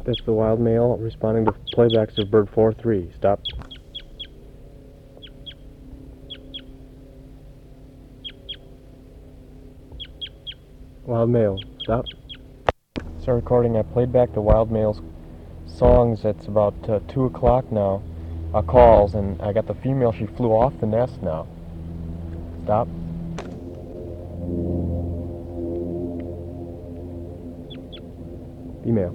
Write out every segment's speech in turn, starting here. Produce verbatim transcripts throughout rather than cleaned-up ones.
That's the wild male responding to playbacks of bird four three. Stop. Wild male. Stop. Start recording. I played back the wild male's songs. It's about uh, two o'clock now. Uh, calls, and I got the female. She flew off the nest now. Stop. Female.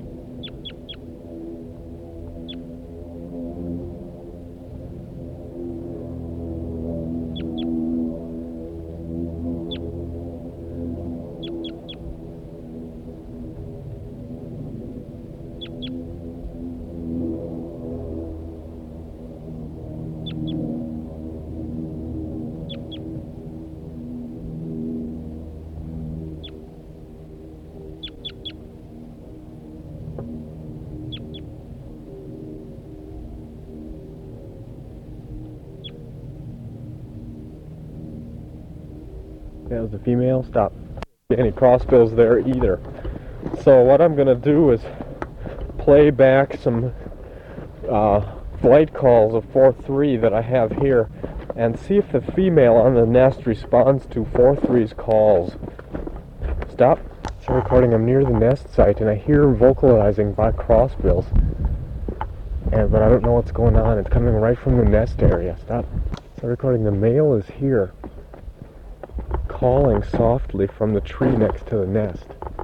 That was the female. Stop. Any crossbills there either. So what I'm going to do is play back some uh, flight calls of four three that I have here and see if the female on the nest responds to four three's calls. Stop. So recording. I'm near the nest site and I hear vocalizing by crossbills. And, but I don't know what's going on. It's coming right from the nest area. Stop. So recording. The male is here, calling softly from the tree next to the nest.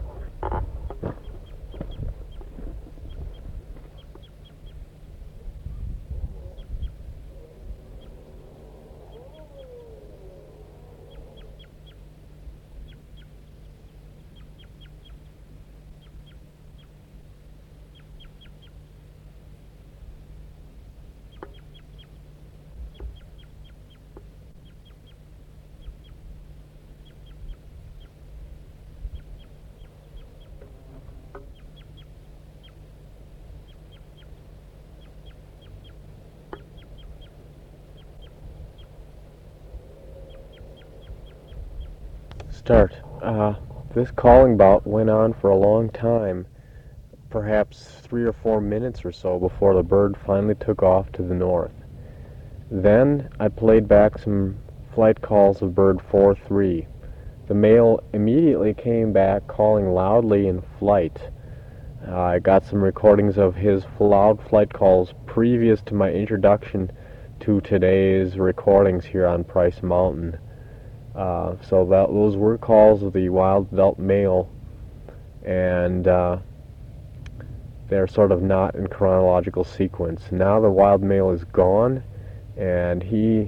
Start. Uh, this calling bout went on for a long time, perhaps three or four minutes or so before the bird finally took off to the north. Then I played back some flight calls of bird four three. The male immediately came back calling loudly in flight. Uh, I got some recordings of his loud flight calls previous to my introduction to today's recordings here on Price Mountain. Uh, so that, those were calls of the wild adult male, and uh, they're sort of not in chronological sequence. Now the wild male is gone, and he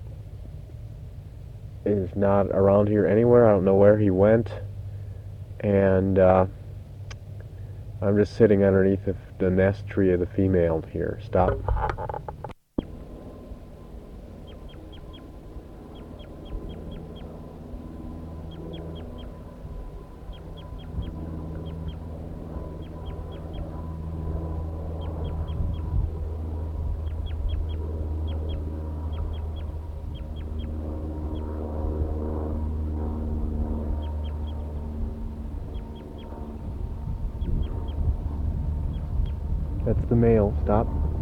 is not around here anywhere. I don't know where he went, and uh, I'm just sitting underneath the, the nest tree of the female here. Stop. That's the male. Stop.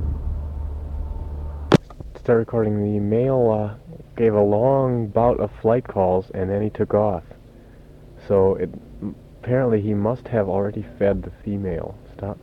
Start recording. The male uh, gave a long bout of flight calls and then he took off. So it, apparently he must have already fed the female. Stop.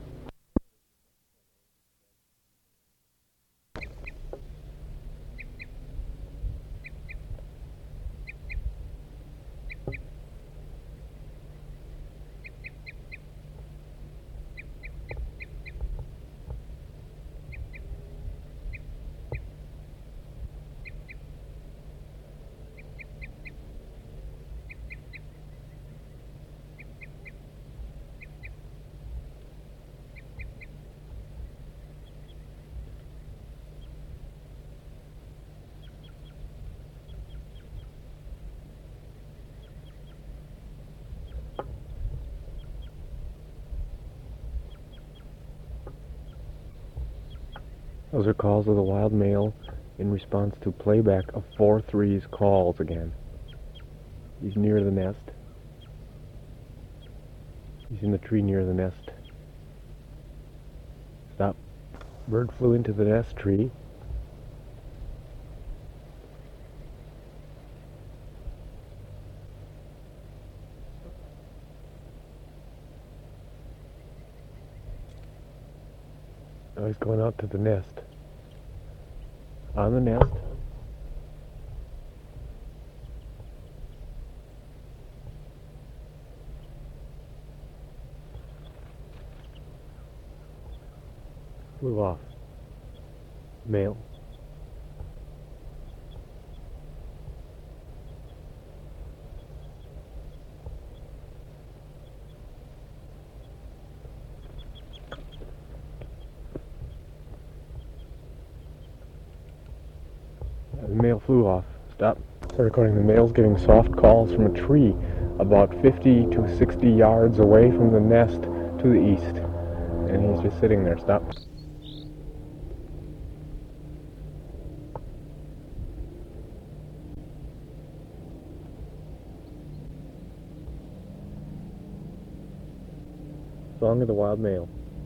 Those are calls of the wild male in response to playback of four three's calls again. He's near the nest. He's in the tree near the nest. Bird flew into the nest tree. Now he's going out to the nest. On the nest. Flew off. Male. The male flew off. Stop. Start recording. The male's getting soft calls from a tree about fifty to sixty yards away from the nest to the east. And he's just sitting there. Stop. Song of the wild male.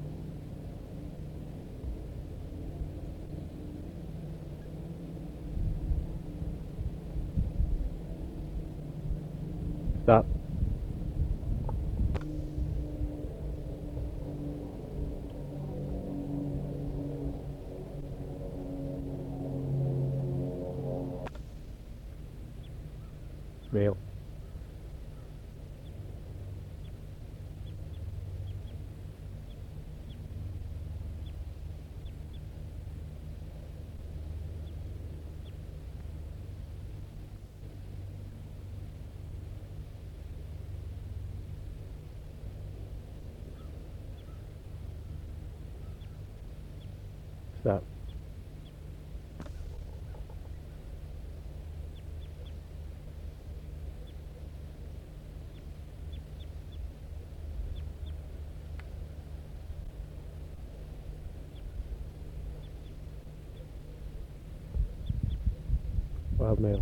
Stop. Male. Stop. Wild male.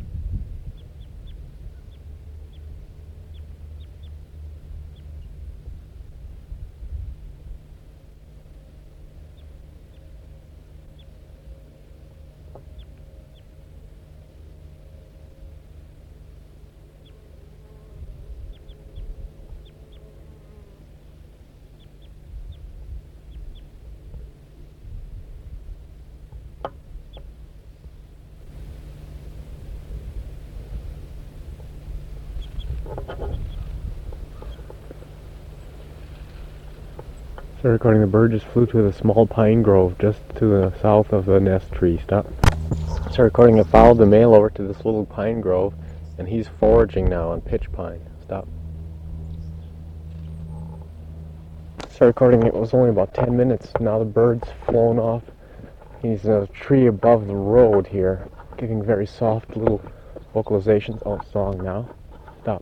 Start recording. The bird just flew to the small pine grove just to the south of the nest tree. Stop. Start recording. It followed the male over to this little pine grove, and he's foraging now on pitch pine. Stop. Start recording. It was only about ten minutes. Now the bird's flown off. He's in a tree above the road here, giving very soft little vocalizations. Oh, song now. Stop.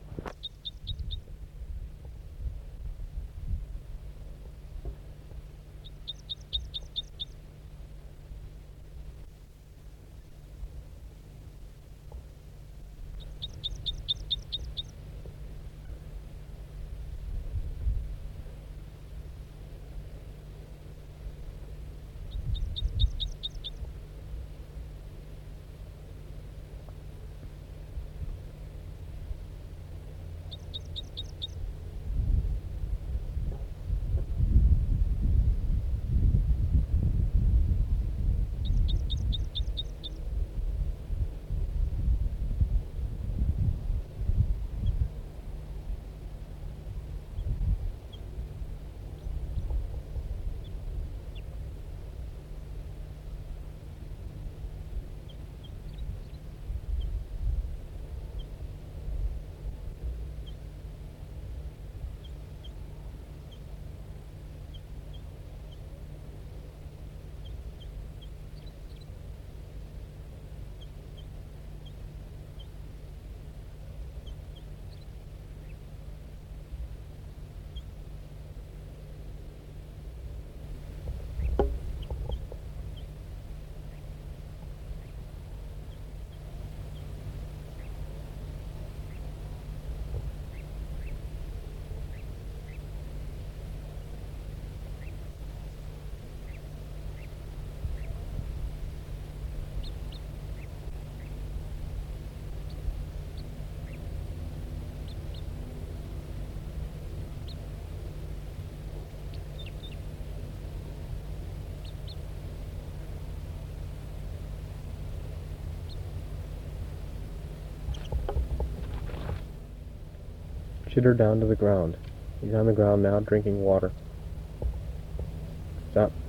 lifted her down to the ground. He's on the ground now, drinking water. Stop.